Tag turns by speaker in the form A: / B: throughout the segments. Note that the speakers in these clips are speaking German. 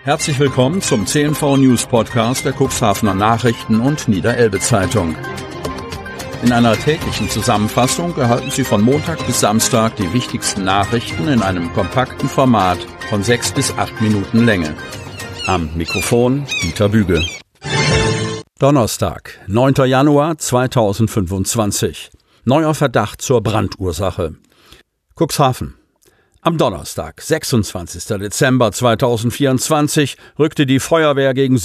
A: Herzlich willkommen zum CNV News Podcast der Cuxhavener Nachrichten und Niederelbe Zeitung. In einer täglichen Zusammenfassung erhalten Sie von Montag bis Samstag die wichtigsten Nachrichten in einem kompakten Format von 6 bis 8 Minuten Länge. Am Mikrofon Dieter Büge. Donnerstag, 9. Januar 2025. Neuer Verdacht zur Brandursache. Cuxhaven. Am Donnerstag, 26. Dezember 2024, rückte die Feuerwehr gegen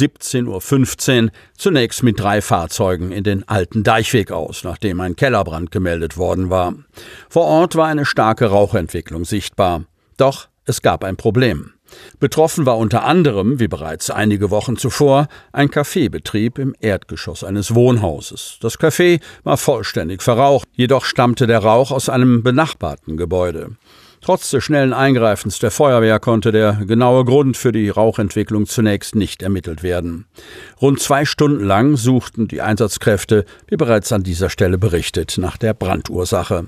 A: 17:15 Uhr zunächst mit 3 Fahrzeugen in den Alten Deichweg aus, nachdem ein Kellerbrand gemeldet worden war. Vor Ort war eine starke Rauchentwicklung sichtbar. Doch es gab ein Problem. Betroffen war unter anderem, wie bereits einige Wochen zuvor, ein Kaffeebetrieb im Erdgeschoss eines Wohnhauses. Das Café war vollständig verraucht, jedoch stammte der Rauch aus einem benachbarten Gebäude. Trotz des schnellen Eingreifens der Feuerwehr konnte der genaue Grund für die Rauchentwicklung zunächst nicht ermittelt werden. Rund 2 Stunden lang suchten die Einsatzkräfte, wie bereits an dieser Stelle berichtet, nach der Brandursache.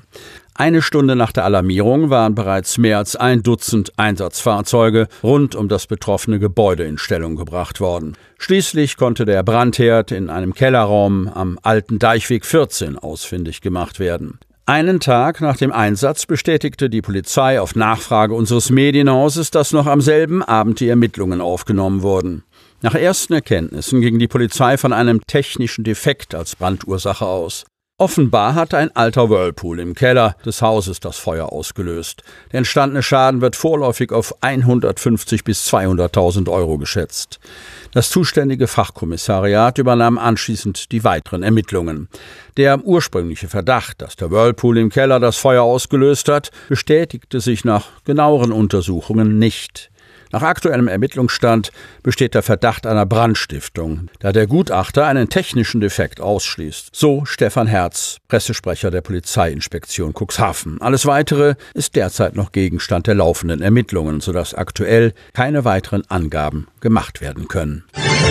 A: 1 Stunde nach der Alarmierung waren bereits mehr als 1 Dutzend Einsatzfahrzeuge rund um das betroffene Gebäude in Stellung gebracht worden. Schließlich konnte der Brandherd in einem Kellerraum am Alten Deichweg 14 ausfindig gemacht werden. Einen Tag nach dem Einsatz bestätigte die Polizei auf Nachfrage unseres Medienhauses, dass noch am selben Abend die Ermittlungen aufgenommen wurden. Nach ersten Erkenntnissen ging die Polizei von einem technischen Defekt als Brandursache aus. Offenbar hatte ein alter Whirlpool im Keller des Hauses das Feuer ausgelöst. Der entstandene Schaden wird vorläufig auf 150.000 bis 200.000 Euro geschätzt. Das zuständige Fachkommissariat übernahm anschließend die weiteren Ermittlungen. Der ursprüngliche Verdacht, dass der Whirlpool im Keller das Feuer ausgelöst hat, bestätigte sich nach genaueren Untersuchungen nicht. Nach aktuellem Ermittlungsstand besteht der Verdacht einer Brandstiftung, da der Gutachter einen technischen Defekt ausschließt. So Stefan Herz, Pressesprecher der Polizeiinspektion Cuxhaven. Alles Weitere ist derzeit noch Gegenstand der laufenden Ermittlungen, sodass aktuell keine weiteren Angaben gemacht werden können.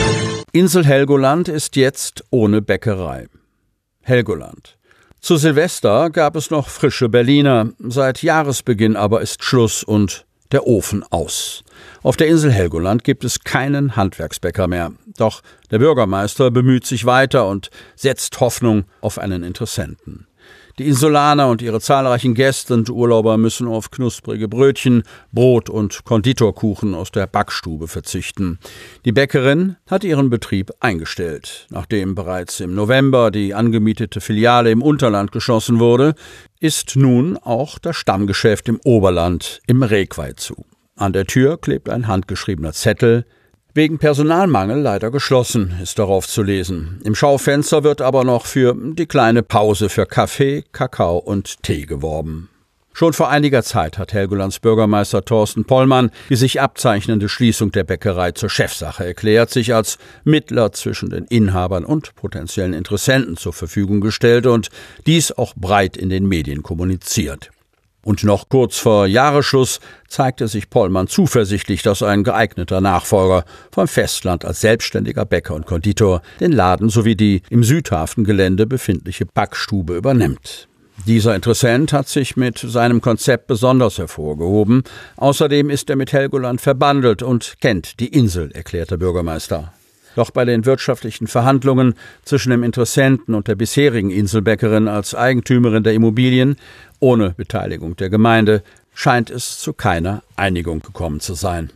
A: Insel Helgoland ist jetzt ohne Bäckerei. Helgoland. Zu Silvester gab es noch frische Berliner, seit Jahresbeginn aber ist Schluss und der Ofen aus. Auf der Insel Helgoland gibt es keinen Handwerksbäcker mehr. Doch der Bürgermeister bemüht sich weiter und setzt Hoffnung auf einen Interessenten. Die Insulaner und ihre zahlreichen Gäste und Urlauber müssen auf knusprige Brötchen, Brot und Konditorkuchen aus der Backstube verzichten. Die Bäckerin hat ihren Betrieb eingestellt. Nachdem bereits im November die angemietete Filiale im Unterland geschlossen wurde, ist nun auch das Stammgeschäft im Oberland im Reequai zu. An der Tür klebt ein handgeschriebener Zettel. Wegen Personalmangel leider geschlossen, ist darauf zu lesen. Im Schaufenster wird aber noch für die kleine Pause für Kaffee, Kakao und Tee geworben. Schon vor einiger Zeit hat Helgolands Bürgermeister Thorsten Pollmann die sich abzeichnende Schließung der Bäckerei zur Chefsache erklärt, sich als Mittler zwischen den Inhabern und potenziellen Interessenten zur Verfügung gestellt und dies auch breit in den Medien kommuniziert. Und noch kurz vor Jahresschluss zeigte sich Pollmann zuversichtlich, dass ein geeigneter Nachfolger vom Festland als selbstständiger Bäcker und Konditor den Laden sowie die im Südhafengelände befindliche Backstube übernimmt. Dieser Interessent hat sich mit seinem Konzept besonders hervorgehoben. Außerdem ist er mit Helgoland verbandelt und kennt die Insel, erklärt der Bürgermeister. Doch bei den wirtschaftlichen Verhandlungen zwischen dem Interessenten und der bisherigen Inselbäckerin als Eigentümerin der Immobilien ohne Beteiligung der Gemeinde scheint es zu keiner Einigung gekommen zu sein.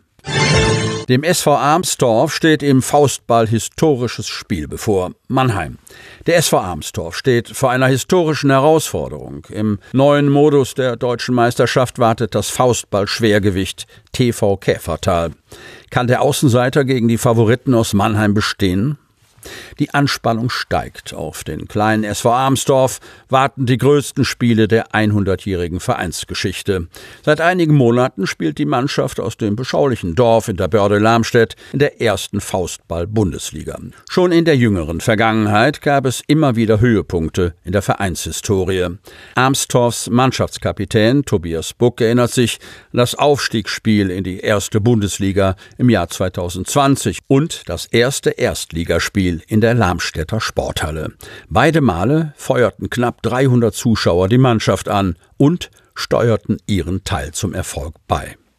A: Dem SV Armstorf steht im Faustball historisches Spiel bevor. Mannheim. Der SV Armstorf steht vor einer historischen Herausforderung. Im neuen Modus der deutschen Meisterschaft wartet das Faustball-Schwergewicht TV Käfertal. Kann der Außenseiter gegen die Favoriten aus Mannheim bestehen? Die Anspannung steigt. Auf den kleinen SV Armstorf warten die größten Spiele der 100-jährigen Vereinsgeschichte. Seit einigen Monaten spielt die Mannschaft aus dem beschaulichen Dorf in der Börde Lamstedt in der ersten Faustball-Bundesliga. Schon in der jüngeren Vergangenheit gab es immer wieder Höhepunkte in der Vereinshistorie. Armstorfs Mannschaftskapitän Tobias Buck erinnert sich an das Aufstiegsspiel in die erste Bundesliga im Jahr 2020 und das erste Erstligaspiel in der Lamstädter Sporthalle. Beide Male feuerten knapp 300 Zuschauer die Mannschaft an und steuerten ihren Teil zum Erfolg bei.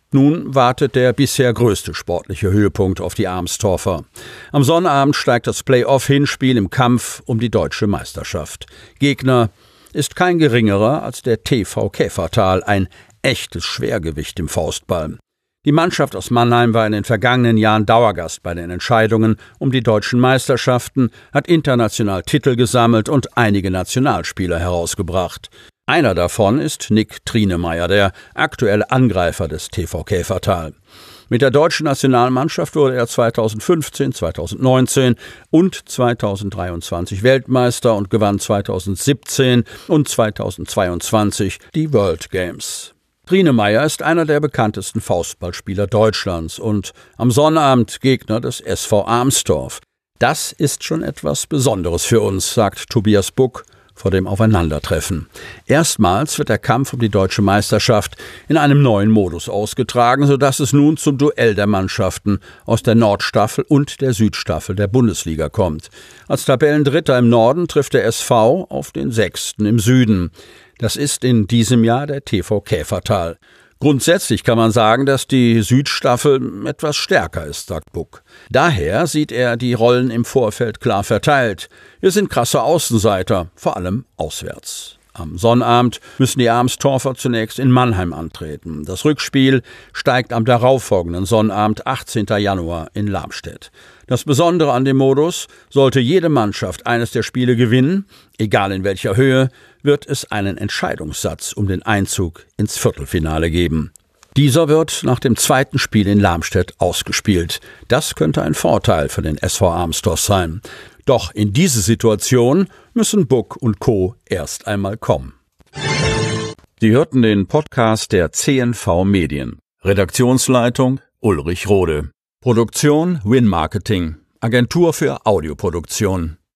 A: Nun wartet der bisher größte sportliche Höhepunkt auf die Armstorfer. Am Sonnabend steigt das Play-off-Hinspiel im Kampf um die deutsche Meisterschaft. Gegner ist kein geringerer als der TV Käfertal, ein echtes Schwergewicht im Faustball. Die Mannschaft aus Mannheim war in den vergangenen Jahren Dauergast bei den Entscheidungen um die deutschen Meisterschaften, hat international Titel gesammelt und einige Nationalspieler herausgebracht. Einer davon ist Nick Trienemeyer, der aktuelle Angreifer des TV Käfertal. Mit der deutschen Nationalmannschaft wurde er 2015, 2019 und 2023 Weltmeister und gewann 2017 und 2022 die World Games. Trienemeyer ist einer der bekanntesten Faustballspieler Deutschlands und am Sonnabend Gegner des SV Armstorf. Das ist schon etwas Besonderes für uns, sagt Tobias Buck vor dem Aufeinandertreffen. Erstmals wird der Kampf um die deutsche Meisterschaft in einem neuen Modus ausgetragen, sodass es nun zum Duell der Mannschaften aus der Nordstaffel und der Südstaffel der Bundesliga kommt. Als Tabellendritter im Norden trifft der SV auf den Sechsten im Süden. Das ist in diesem Jahr der TV Käfertal. Grundsätzlich kann man sagen, dass die Südstaffel etwas stärker ist, sagt Buck. Daher sieht er die Rollen im Vorfeld klar verteilt. Wir sind krasse Außenseiter, vor allem auswärts. Am Sonnabend müssen die Armstorfer zunächst in Mannheim antreten. Das Rückspiel steigt am darauffolgenden Sonnabend, 18. Januar, in Lamstedt. Das Besondere an dem Modus: sollte jede Mannschaft eines der Spiele gewinnen, egal in welcher Höhe, wird es einen Entscheidungssatz um den Einzug ins Viertelfinale geben. Dieser wird nach dem zweiten Spiel in Lamstedt ausgespielt. Das könnte ein Vorteil für den SV Armstorf sein. Doch in diese Situation müssen Buck und Co. erst einmal kommen. Sie hörten den Podcast der CNV Medien. Redaktionsleitung Ulrich Rode. Produktion Win Marketing, Agentur für Audioproduktion.